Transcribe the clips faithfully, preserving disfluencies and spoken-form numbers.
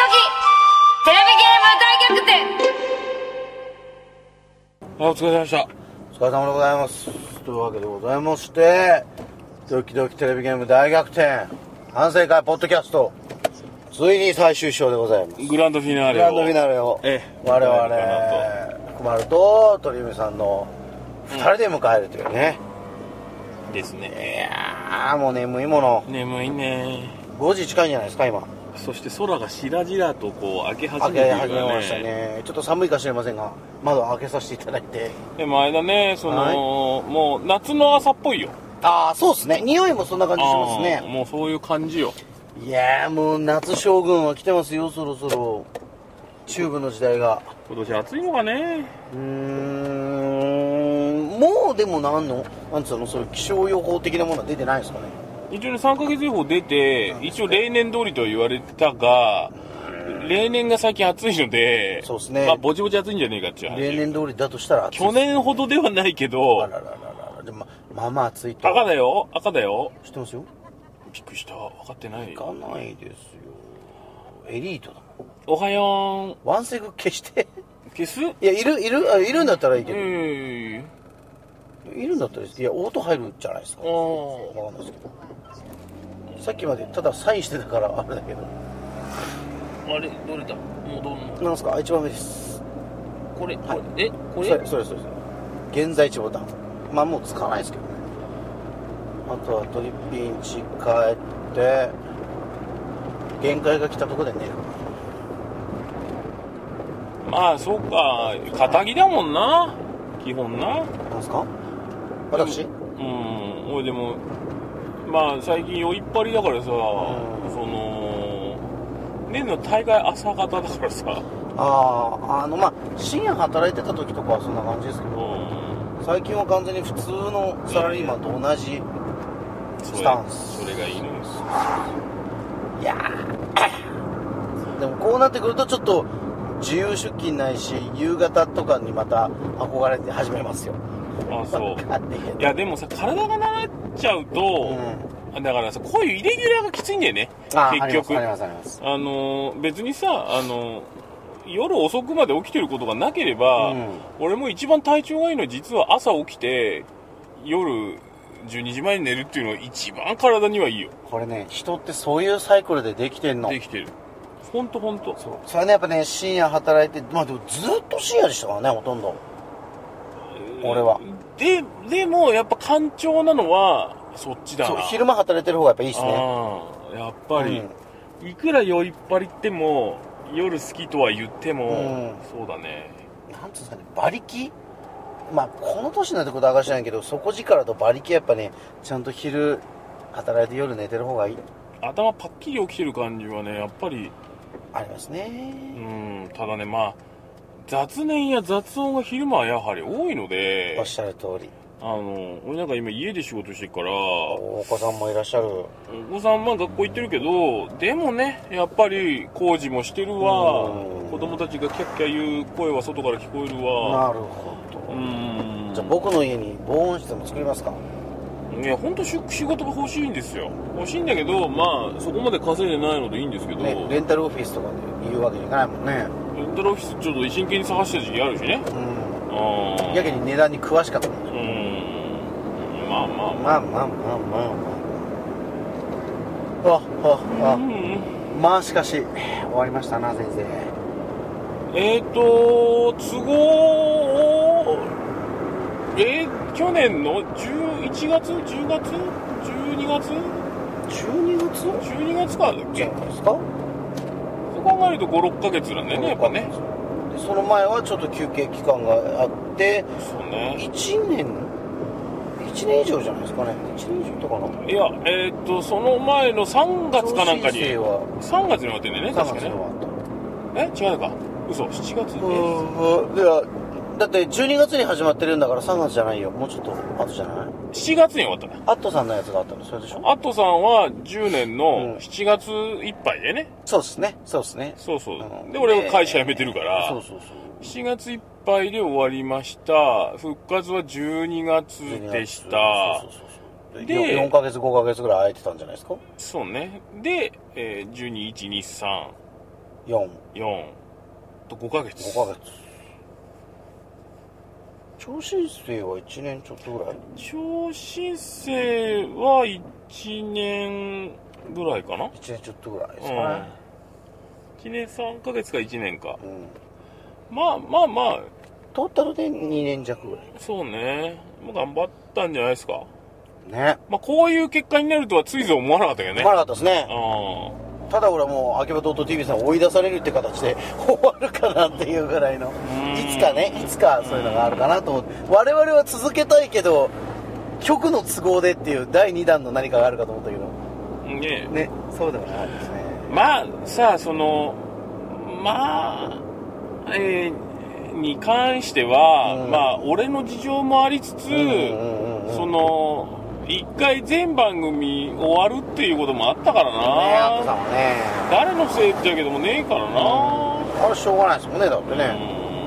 テレビゲーム大逆転。 あ、お疲れ様でした。 お疲れ様でございます。というわけでございまして、ドキドキテレビゲーム大逆転反省会ポッドキャスト、ついに最終章でございます。 グランドフィナーレをグランドフィナーレを、 ええ、 我々福丸と鳥海さんのふたりで迎えるというね、 うん、ですね。 いやーもう眠いもの。 眠いね。 ごじ近いんじゃないですか今。 そして空がしらじらとこう開け始めてるからね。 開け始めましたね。ちょっと寒いか知れませんが窓を開けさせていただいて。 でもあれだね、その、はい、もう夏の朝っぽいよ。 ああそうですね、匂いもそんな感じしますね。 もうそういう感じよ。 いやーもう夏将軍は来てますよ、そろそろチューブの時代が。 今年暑いのかね。 うーん、もうでもなんのなんつうの、そういう気象予報的なものは出てないですかね。 一応ねさんかげつ予報出て、一応例年通りとは言われたが、例年が最近暑いので、 そうですね、 まあぼちぼち暑いんじゃねえかっていう話。 例年通りだとしたら暑い、 去年ほどではないけど、 あららららら、でもまあまあ暑いと。 赤だよ、赤だよ。 知ってますよ。 びっくりした、分かってない。 行かないですよ、エリートだもん。 おはよう。ワンセグ消して消す。 いや、いるいるあいるんだったらいいけど、 えー、いるんだったらいい。いや、オート入るじゃないですか。分かんないですけど、さっきまでただサインしてたからあれだけど。 あれどれだ、もうどんななんですか。一番目です。 これ、 はい、 えこれそれそれそれ現在地ボタン。まあもう使わないですけどね。あとはトリピンチ帰って限界が来たところで寝る。 まあそうか、肩着だもんな基本な。 なんすか私。 うん、俺でもまあ最近酔いっぱりだからさ、うん、その年の大概朝方だからさ。 ああ、あのまあ深夜働いてた時とかはそんな感じですけど、うん、最近は完全に普通のサラリーマンと同じスタンス。 それがいいのよ。 いやーでもこうなってくるとちょっと自由出勤ないし夕方とかにまた憧れて始めますよ。 あ、そういやでもさ、体が慣れちゃうと、うん、だからさ、こういうイレギュラーがきついんだよね。結局ありますあります。 あの別にさ、あの夜遅くまで起きてることがなければ、うん、俺も一番体調がいいのは実は朝起きて夜じゅうにじまえに寝るっていうのが一番体にはいいよ。 これね、人ってそういうサイクルでできてんの。 できてる。ほんとほんと。 そう。それね、やっぱね、深夜働いて、まあでもずっと深夜でしたからね、ほとんど。えー、俺は。 で、でもやっぱ干潮なのはそっちだな。そう、 昼間働いてる方がやっぱいいっすね。 ああ、やっぱり、うん、いくら酔いっぱりっても夜好きとは言っても、うん、そうだね。 なんつうんですかね、馬力。まあこの年になってことは明かしないけど、底力と馬力やっぱね、ちゃんと昼働いて夜寝てる方がいい。 頭パッキリ起きてる感じはね、やっぱりありますね。 うん、ただね、まあ雑念や雑音が昼間はやはり多いので。 おっしゃる通り。 あの俺なんか今家で仕事してるから、 お子さんもいらっしゃる。お子さんまあ学校行ってるけど、でもね、やっぱり工事もしてるわ、子供たちがキャッキャ言う声は外から聞こえるわ。 なるほど。 うん。 じゃあ僕の家に防音室も作りますか。 いや本当仕事が欲しいんですよ。欲しいんだけど、まあそこまで稼いでないのでいいんですけど、 ね、レンタルオフィスとかで言うわけにいかないもんね。 レンタルオフィスちょっと真剣に探した時期あるしね。 うん。あやけに値段に詳しかったもん。 うん。まあまあまあまあまあまあまあ。あああ、うん、まあしかし終わりましたな先生。 えっ、ー、と都合えー、去年のじゅういちがつじゅうがつじゅうにがつじゅうにがつじゅうにがつからだっけ。 じゃないですか。 そう考えるとごろっかげつなんだよね、やっぱね。 でその前はちょっと休憩期間があって、 そうね、 いちねんいちねん以上じゃないですかね。いちねん以上とかな。 いや、えっ、ー、とその前のさんがつかなんかにさんがつに終わってんだよね、確かね。え違うのか、嘘、しちがつ。 うん、いやだってじゅうにがつに始まってるんだからさんがつじゃないよ、もうちょっと後じゃない。 しちがつに終わったね。 アットさんのやつがあったのそれでしょ。 アットさんはじゅうねんのしちがついっぱいでね、うん、 そうですねそうですねそうそう、うん、で俺は会社辞めてるから、そうそうそう、しちがついっぱいで終わりました。復活はじゅうにがつでした。そうそうそうそう。 でよんかげつごかげつぐらい空いてたんじゃないですか。 そうね。で、えー、じゅうに、いち、に、さんよん。 よんとごかげつ。 ごかげつ。超新星はいちねんちょっとぐらい？ 超新星はいちねんぐらいかな。 いちねんちょっとぐらいですかね。 うん、いちねんさんかげつかいちねんか。 うん、 まあまあまあ。 トータルでにねんじゃくぐらい。 そうね。もう頑張ったんじゃないですか。 ね。 まあこういう結果になるとはついぞ思わなかったけどね。 思わなかったですね。 うん。 ただ俺はもう秋葉トート ティービー さん追い出されるって形で終わるかなっていうぐらいの、いつかね、いつかそういうのがあるかなと思って、我々は続けたいけど局の都合でっていうだいにだんの何かがあるかと思ったけどねね、そうでもないですね。 まあさあ、そのまあえー、に関しては、うん、まあ俺の事情もありつつ、うんうんうんうん、その一回全番組終わるっていうこともあったからな、 ね、あったもんね。 誰のせいって言うけどもねえからな、うん、 あれしょうがないですもんね、だってね、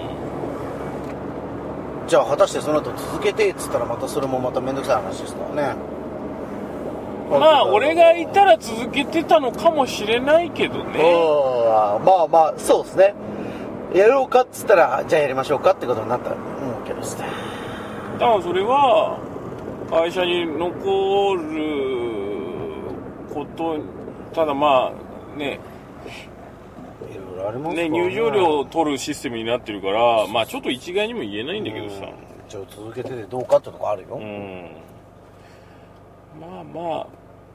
うん、じゃあ果たしてその後続けてっつったらまたそれもまためんどくさい話ですからね。 まあ俺がいたら続けてたのかもしれないけどね。 うん、まあまあそうですね。やろうかっつったらじゃあやりましょうかってことになったら思うけどですね。 多分それは会社に残ること、ただまあね、 いろいろありますね、入場料を取るシステムになってるから、まあちょっと一概にも言えないんだけどさ。 一応続けててどうかってとこあるよ。うん。 まあまあ、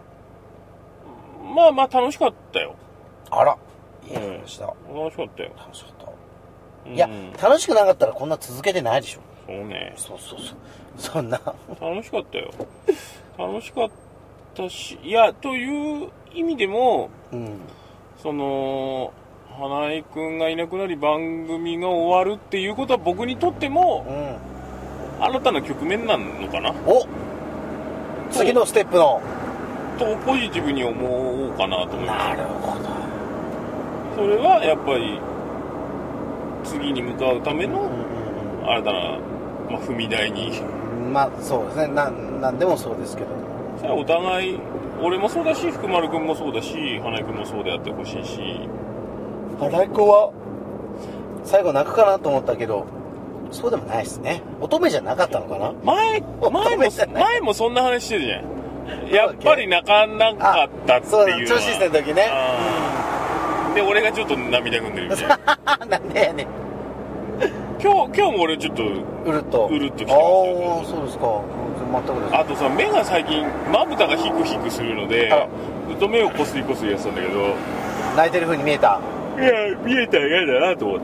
まあまあ楽しかったよ。 あら、いい話だ。 うん、楽しかったよ。 楽しかった。うん、いや、楽しくなかったらこんな続けてないでしょ。 そうね。 そうそうそう。そんな。 楽しかったよ。楽しかったし、いや、という意味でも、うん、その、花井くんがいなくなり番組が終わるっていうことは僕にとっても、うん、新たな局面なのかな。 お次のステップの。 と、ポジティブに思おうかなと思います。 なるほど。 それはやっぱり、次に向かうための、新たな、まあ、踏み台に。 まあそうですね、ななんでもそうですけど、 それはお互い、俺もそうだし福丸君もそうだし花井君もそうであってほしいし。 花井君は最後泣くかなと思ったけどそうでもないですね。乙女じゃなかったのかな。 前前も前もそんな話してるじゃん。やっぱり泣かなかったっていうのは。 そう、調子してる時ね。 で俺がちょっと涙ぐんでるみたいな。 なんでやねん。 今日、今日も俺ちょっとうるっとうるっときてますよ。 ああ、そうですか。全くです。 あとさ、目が最近まぶたがヒクヒクするのでずっと目をこすりこすりやってたんだけど、 泣いてる風に見えた。 いや見えたら嫌だなと思って、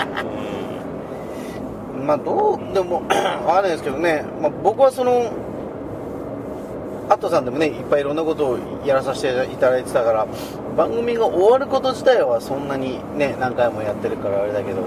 うん、まあどうでもあれですけどね、まあ、僕はそのアットさんでもねいっぱいいろんなことをやらさせていただいてたから、番組が終わること自体はそんなにね何回もやってるからあれだけど、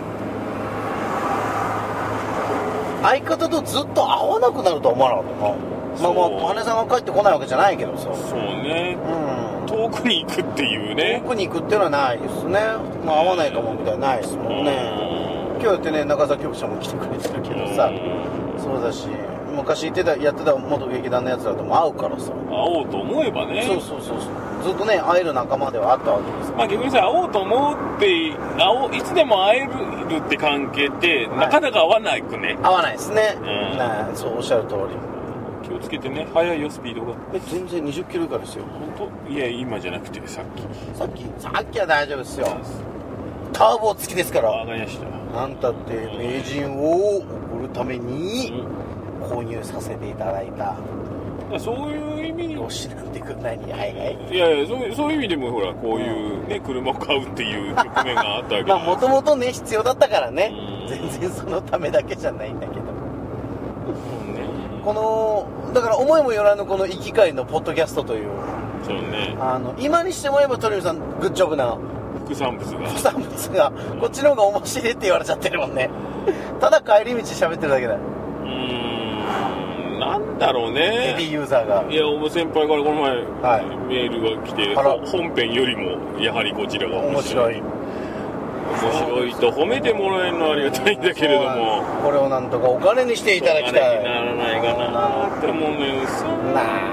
相方とずっと会わなくなるとは思わなかったな。まあまあ羽根さんが帰ってこないわけじゃないけどさ。 そうね、うん、遠くに行くっていうね。 遠くに行くっていうのはないですね。まあ会わないかもみたいなないですもんね。今日だってね中澤局長も来てくれてるけどさ、そうだし昔言ってたやってた元劇団のやつらとも会うからさ。 会おうと思えばね。 そうそうそうそう。ずっとね会える仲間ではあったわけです。 まあ逆にさ、会おうと思うって会おういつでも会えるって関係って、はい、なかなか会わないくね。 会わないですね。 うん、 なそうおっしゃる通り。 気をつけてね。速いよスピードが。 え全然にじゅっキロ以下ですよ。 本当？いや今じゃなくてさっき。 さっきさっきは大丈夫ですよ。ターボ付きですから。 わかりました。 なんたって名人を送るために購入させていただいた。 うん、そういう意味によしなんてくんないにはいはい。 いやいやそういうそういう意味でもほらこういうね、うん、車を買うっていう局面があったわけまあもともとね必要だったからね。 うん、 全然そのためだけじゃないんだけど。このだから思いもよらぬこの行き帰りのポッドキャストという、 そうね、 あの今にしてもらえば鳥海さんグッジョブな副産物が副産物が、うん、こっちの方が面白いって言われちゃってるもんね。ただ帰り道喋ってるだけだよ。 うーんなんだろうね、 ヘビーユーザーが。 いやお前先輩からこの前、はい、メールが来て本編よりもやはりこちらが面白い面白い面白いと褒めてもらえるのはありがたいんだけれども、 これをなんとかお金にしていただきたい。 お金にならないかなって思うのよ。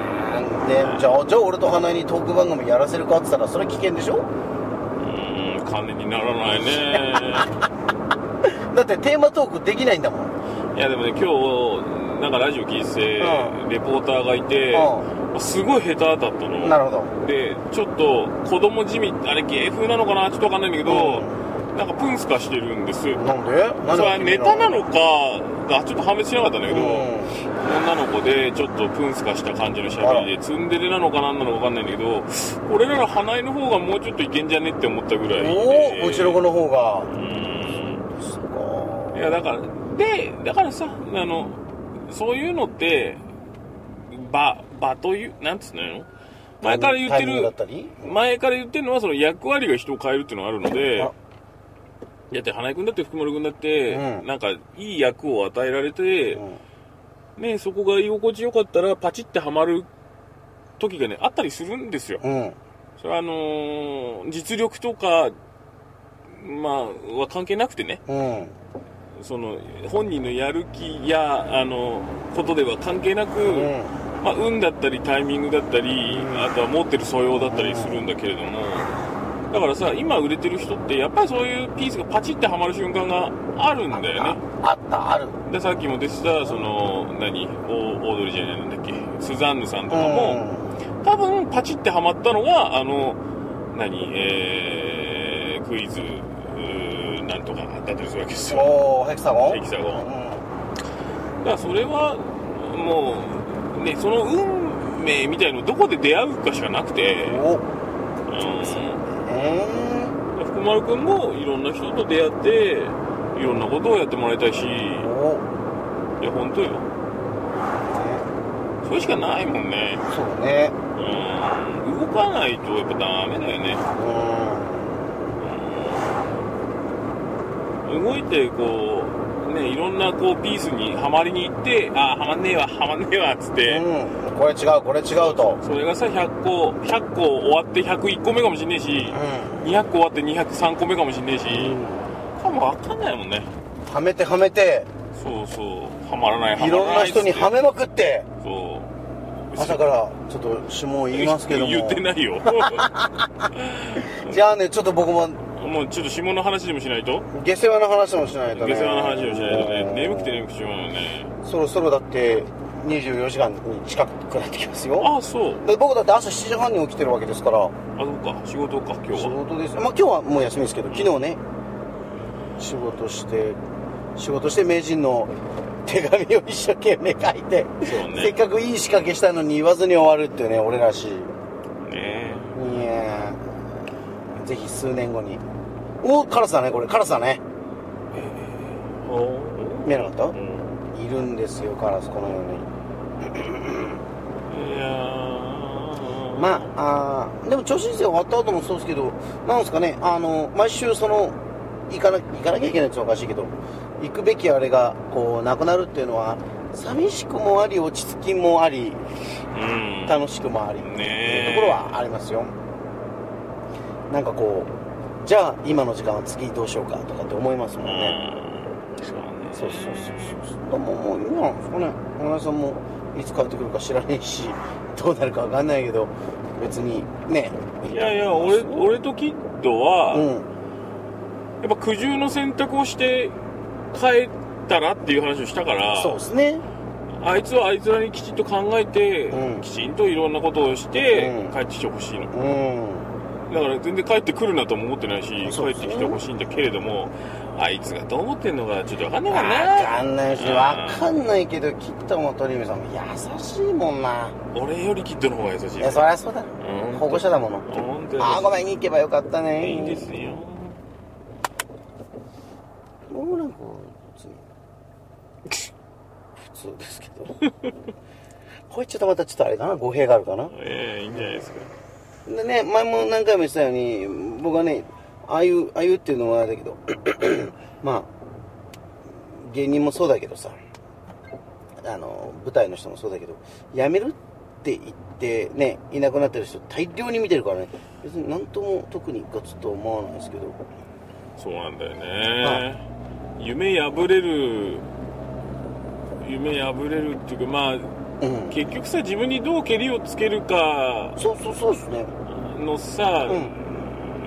なんでじゃあじゃあ俺と花井にトーク番組やらせるかって言ったらそれ危険でしょ。 うーん金にならないねだってテーマトークできないんだもん。 いやでもね、今日なんかラジオ聞いてて、 うん、 レポーターがいて、うん、すごい下手だったの。 なるほど。でちょっと子供地味、あれ芸風なのかなちょっと分かんないんだけど、うん、なんかプンスカしてるんです。 なんで？なんでそれはネタなのかがちょっと判別しなかったんだけど、うん、女の子でちょっとプンスカした感じのしゃべりでツンデレなのかなんなのか分かんないんだけど、俺らの花江の方がもうちょっといけんじゃねって思ったぐらいで。 おお、うちの子の方が。 うん。いやだからでだからさ、あのそういうのって場場というなんつうの前から言ってる前から言ってるのはその役割が人を変えるっていうのがあるので、だって花江君だって福丸君だって、うん、なんかいい役を与えられて、うん、ね、そこが居心地よかったらパチってはまる時がねあったりするんですよ、うん、それはあのー、実力とかまあは関係なくてね、うん、その本人のやる気やあのことでは関係なく、うん、まあ、運だったりタイミングだったり、うん、あとは持ってる素養だったりするんだけれども、だからさ、今売れてる人ってやっぱりそういうピースがパチってはまる瞬間があるんだよね。 あったある。 でさっきも出てたその何オードリーじゃないんだっけ、スザンヌさんとかも、うん、多分パチってはまったのがあの何えー、クイズなんとかだったりするわけですよ。 おー、ヘキサゴン。 ヘキサゴン。うん、だからそれはもうね、その運命みたいのどこで出会うかしかなくて。お。うん。えー、福丸くんもいろんな人と出会っていろんなことをやってもらいたいし、おいや本当よ、ね、それしかないもんね。 そうね、 うん、動かないとやっぱダメだよね。うん、動いてこうね、いろんなこうピースにはまりに行って、ああはまんねえわはまんねえわっつって、 うん、これ違うこれ違うと、 それがさひゃっこひゃっこ終わってひゃくいっこめかもしんねえし、うん、にひゃっこ終わってにひゃくさんこめかもしんねえし、うん、かも分かんないもんね。 はめてはめて、 そうそうはまらないはまらないいろんな人にはめまくって、 そう朝からちょっと下を言いますけども言ってないよじゃあね、ちょっと僕ももうちょっと下の話でもしないと、 下世話の話もしないとね、 下世話の話でもしないとね、眠くて眠くてしまうよね。 そろそろだってにじゅうよじかんに近くなってきますよ。 ああ、そう。 で僕だって朝しちじはんに起きてるわけですから。あ、 そうか、仕事か今日は。 仕事です。まあ今日はもう休みですけど、昨日ね仕事して仕事して名人の手紙を一生懸命書いて、そうね、せっかくいい仕掛けしたのに言わずに終わるっていうね、俺らしいね。いやぜひ数年後に。お、カラスだね、これカラスだね。えー、お見えなかった、うん、いるんですよカラス、このように。いやまあ、あでも銚子人生終わった後もそうですけど、なんですかね、あの毎週その行かな行かなきゃいけないっていうのはおかしいけど、行くべきあれがこうなくなるっていうのは寂しくもあり落ち着きもあり、うん、楽しくもありっていうところはありますよ。なんかこうじゃあ今の時間は次どうしようかとかって思いますもんね。うん、そうね。そうそうそうそう。でももういいんじゃないですかね。花井さんもいつ帰ってくるか知らねえし、どうなるかわかんないけど別にね。 いやいや、俺俺とキッドは、うん、やっぱ苦渋の選択をして帰ったらっていう話をしたから。 そうですね。 あいつはあいつらにきちんと考えて、うん、きちんといろんなことをして、うん、帰ってきてほしいの。うんだから全然帰ってくるなとも思ってないし、帰ってきてほしいんだけれども、あいつがどう思ってんのかちょっと分かんないかな。 分かんないし、分かんないけどキッドも鳥海さんも優しいもんな。 俺よりキッドの方が優しい。 いやそりゃそうだ、うん、保護者だもの。ああごめんに行けばよかったね。 いいんですよ。 もうなんか普通普通ですけどこいつとまたちょっとあれかな、語弊があるかな。 ええー、いいんじゃないですか。 でね、前も何回も言ってたように、僕はね、ああいう、ああいうっていうのはあれだけど、まあ、芸人もそうだけどさ、あの、舞台の人もそうだけど、辞めるって言ってね、いなくなってる人大量に見てるからね、別になんとも特にガツッと思わないですけど。 そうなんだよね。夢破れる、夢破れるっていうか、まあ、うん、結局さ自分にどうケリをつけるかそうそうそうですねのさ、うん、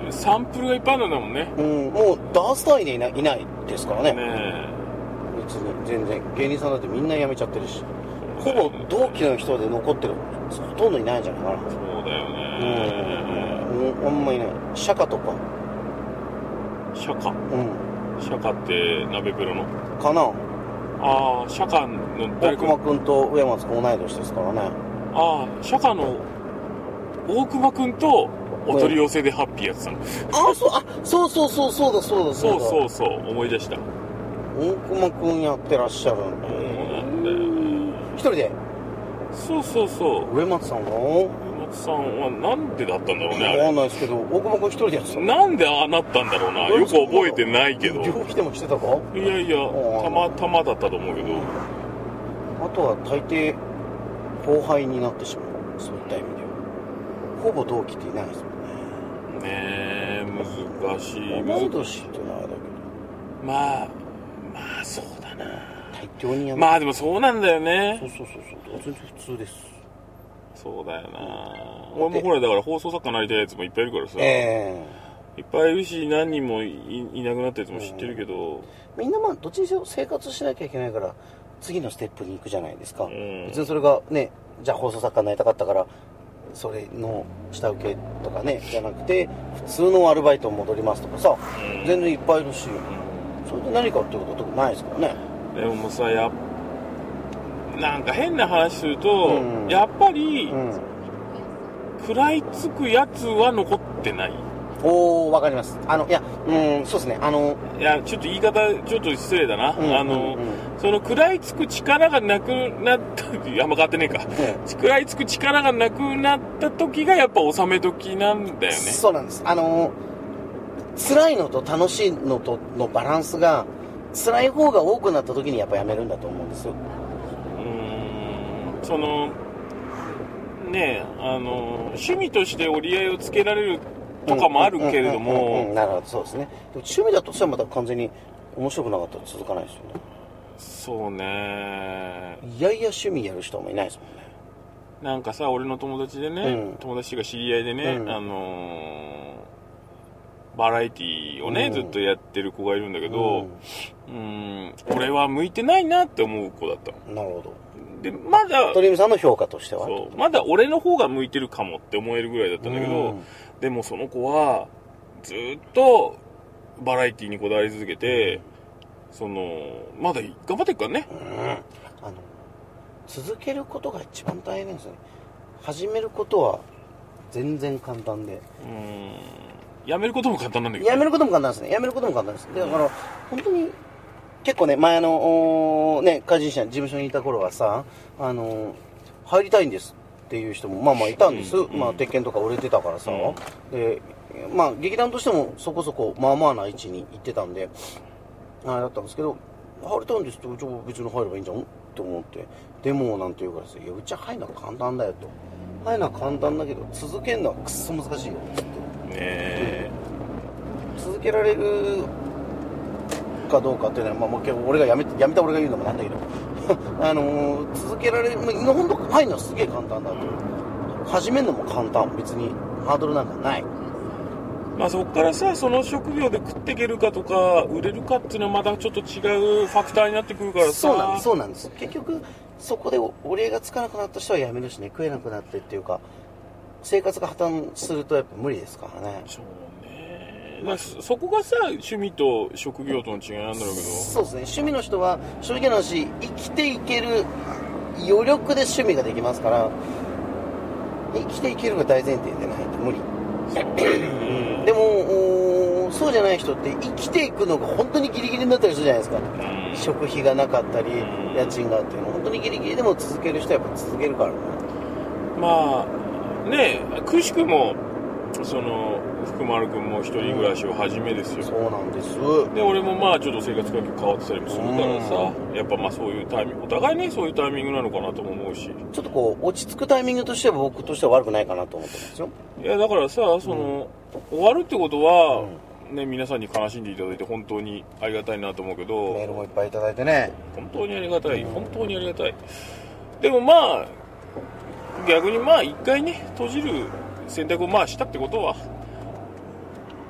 サンプルがいっぱいあるんだもんね。 うん、もうダース単位でいない、いないですからね。 ね別に全然芸人さんだってみんな辞めちゃってるし、ほぼ同期の人で残ってるほとんどいないんじゃないかな。 そうだよね。 うん、あんまいない。釈迦とか。 釈迦。 うん。 釈迦って鍋プロのかな。 ああ、釈迦の誰か。 大熊君と上松君同い年ですからね。 ああ、釈迦の大熊君とお取り寄せでハッピーやってたの。 あ、そう、あ、そうそうそうそうだそうだそうだ。 そうそう、思い出した。 大熊君やってらっしゃるんで。 そうなんだよね。 一人で。 そうそうそう。 上松さんの上松さんはなんでだったんだろうね、あわかれ。 んないですけど、大熊君一人でやってたの。 なんでああなったんだろうな。よく覚えてないけど。 両来てもしてたか。 いやいや、たまたまだったと思うけど。 あとは大抵後輩になってしまう。そういった意味ではほぼ同期っていないですもんね。 ねえ、難しい。 同い年っていうのはあれだけど、 まあまあそうだな。 大量にやめまあでもそうなんだよね。 そうそうそうそう、全然普通です。 そうだよな。俺もほらだから放送作家になりたいやつもいっぱいいるからさ、 えいっぱいいるし何人も い, いなくなったやつも知ってるけど、 ー、みんなまあどっちにしろ生活しなきゃいけないから次のステップに行くじゃないですか、 うん、 別にそれがね、じゃあ放送作家になりたかったからそれの下請けとかねじゃなくて普通のアルバイトに戻りますとかさ、うん、全然いっぱいいるし、うん、それで何かっていうことは特にないですからね。 でもさ、やなんか変な話すると、うん、やっぱり、うん、食らいつくやつは残ってない。 おー、わかります。あのいや、うん、そうですね、あのいやちょっと言い方ちょっと失礼だな、うん、あの、うんうん、その食らいつく力がなくなったあんま変わってねえか、うん、食らいつく力がなくなった時がやっぱ納め時なんだよね。 そうなんです。あの辛いのと楽しいのとのバランスが辛い方が多くなった時にやっぱやめるんだと思うんですよ。 うーん、そのねえ、あの趣味として折り合いをつけられるとかもあるけれども、 なるほど、そうですね。でも趣味だとしたらまた完全に面白くなかったら続かないですよね。 そうね。 いやいや趣味やる人もいないですもんね。 なんかさ、俺の友達でね、うん、友達が知り合いでね、うん、あのー、バラエティーをね、うん、ずっとやってる子がいるんだけど、うん、うーん、俺は向いてないなって思う子だったの。 なるほど。 で、まだ鳥海さんの評価としてはそうまだ俺の方が向いてるかもって思えるぐらいだったんだけど、うん、でもその子はずっとバラエティにこだわり続けて、そのまだ頑張ってるからね、うん、 あの続けることが一番大変ですよね。始めることは全然簡単で、 うん、やめることも簡単なんだけど、 やめることも簡単ですね。やめることも簡単です。だから本当に結構ね、前のね、怪人社事務所にいた頃はさ、あの入りたいんですっていう人もまあまあいたんです、うんうん、まあ鉄拳とか売れてたからさ、うん、でまあ劇団としてもそこそこまあまあな位置に行ってたんであれだったんですけど、入りたいんですって、うちは別に入ればいいんじゃんって思って、でもなんて言うからさ、いやうちは入るのは簡単だよと、入るのは簡単だけど続けるのはくっそ難しいよってねえ、続けられるかどうかっていうのは、まあ、もう俺がやめやめた俺が言うのもなんだけどあのー、続けられる、まあ、本当入るのはすげえ簡単だと、始めるのも簡単、別にハードルなんかない。 まあそこからさ、その職業で食っていけるかとか売れるかっていうのはまたちょっと違うファクターになってくるからさ。 そうなんです、そうなんです。結局そこでお礼がつかなくなった人は辞めるしね、食えなくなってっていうか生活が破綻するとやっぱ無理ですからね。 そうね、まあ、そこがさ趣味と職業との違いなんだろうけど、 そうですね、趣味の人は正直な話生きていける余力で趣味ができますから、生きていけるが大前提でないと無理。でもそうじゃない人って生きていくのが本当にギリギリになったりするじゃないですか、うん、食費がなかったり家賃があっていうの本当にギリギリでも続ける人はやっぱ続けるからね。 まあねえ、くしくもその福丸君も一人暮らしを始めですよ、うん、 そうなんです。 で俺もまあちょっと生活環境変わってたりもするからさ、うん、やっぱまあそういうタイミング、お互いねそういうタイミングなのかなとも思うし、 ちょっとこう落ち着くタイミングとしては僕としては悪くないかなと思ってますよ。 いやだからさ、その、うん、終わるってことは、うんね、皆さんに悲しんでいただいて本当にありがたいなと思うけど、 メールもいっぱいいただいてね、 本当にありがたい、うん、本当にありがたい。でもまあ逆にまあ一回ね閉じる選択をまあしたってことは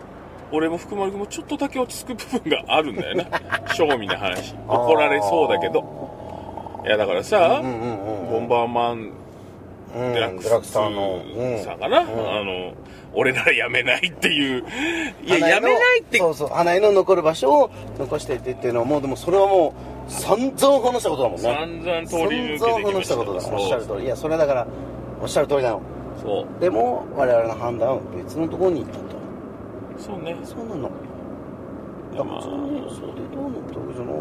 俺も福丸君もちょっとだけ落ち着く部分があるんだよな正味な話怒られそうだけどいやだからさ、 うんうんうん、 ボンバーマンデラックスさんかな、うんうん、あの俺ならやめないっていういややめないってそうそう花江の残る場所を残していってっていうのはもうでもそれはもう散々話したことだもんね散々通り抜けてきました散々話したことだおっしゃる通りいやそれだからおっしゃる通りなのそうでも我々の判断は別のところに行ったとそうねそうなのいやまあそれでどうなったわけじゃない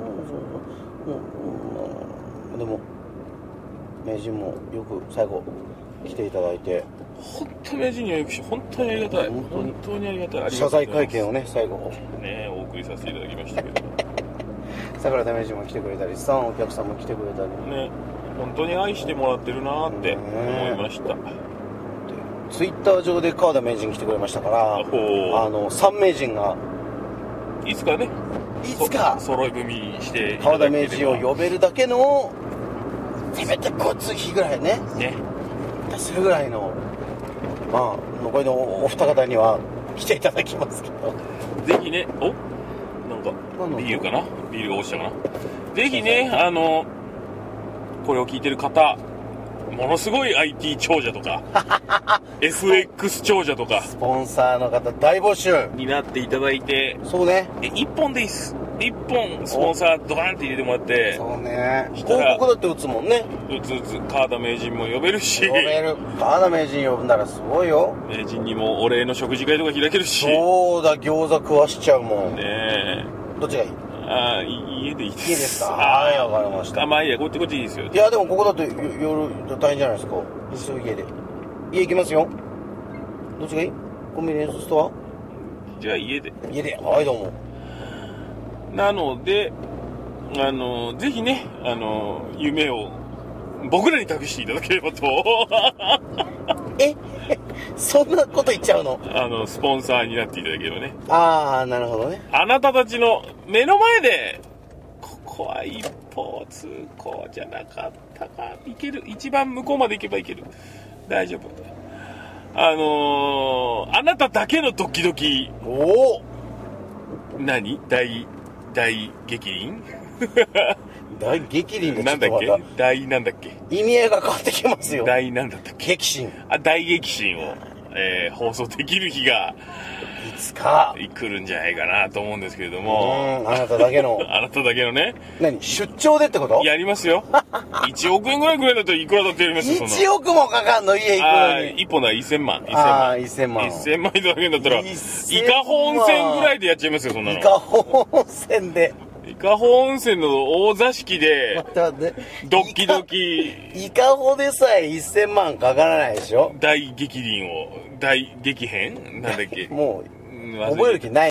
でも名人もよく最後来ていただいて本当名人にはよくし本当にありがたい本当に本当にありがたい謝罪会見をね最後ねお送りさせていただきましたけど桜田名人も来てくれたりさお客さんも来てくれたりね本当に愛してもらってるなって思いました、ね、 ツイッター上で川田名人来てくれましたからあのさん名人がいつかねいつか揃い踏みして川田名人を呼べるだけのせめて交通費ぐらいねね出せるぐらいのまあ残りのお二方には来ていただきますけどぜひねおなんかビールかなビールが落ちたかなぜひねあのこれを聞いてる方ものすごい アイティー 長者とかエフエックス 長者とかスポンサーの方大募集になっていただいてそうねえいっぽんでいいっすいっぽんスポンサードカーンって入れてもらってそうね広告だって打つもんね打つ打つ川田名人も呼べるし呼べる川田名人呼ぶならすごいよ名人にもお礼の食事会とか開けるしそうだ餃子食わしちゃうもんねえどっちがいいああ家でいいです家ですかはいわかりましたあまあいいやこっちこっちいいですよいやでもここだと夜大変じゃないですかすぐ家で家行きますよどっちがいいコンビニエンスストアじゃあ家で家ではいどうもなのであのぜひねあの夢を僕らに託していただければとえそんなこと言っちゃうのあのスポンサーになっていただければねああなるほどねあなたたちの目の前でここは一方通行じゃなかったかいける一番向こうまで行けばいける大丈夫あのー、あなただけのドキドキおお何大大激輪大激輪でなんだっけ大なんだっけ意味合いが変わってきますよ大なんだったっけ激震あ大激震を、えー、放送できる日がいつか来るんじゃないかなと思うんですけれどもうんあなただけのあなただけのね何出張でってことやりますよいちおくえんぐらいくらいだったらいくらだってやりますよいちおくもかかんの家行くのにいっぽんだいっせんまんああせんまんせんまんいただけるんだったら伊香保温泉ぐらいでやっちゃいますよそんなの伊香保温泉で伊香保温泉の大座敷で待って待ってドッキドキ伊香保でさえせんまんかからないでしょ大激輪を大激変なんだっけもう覚える気ない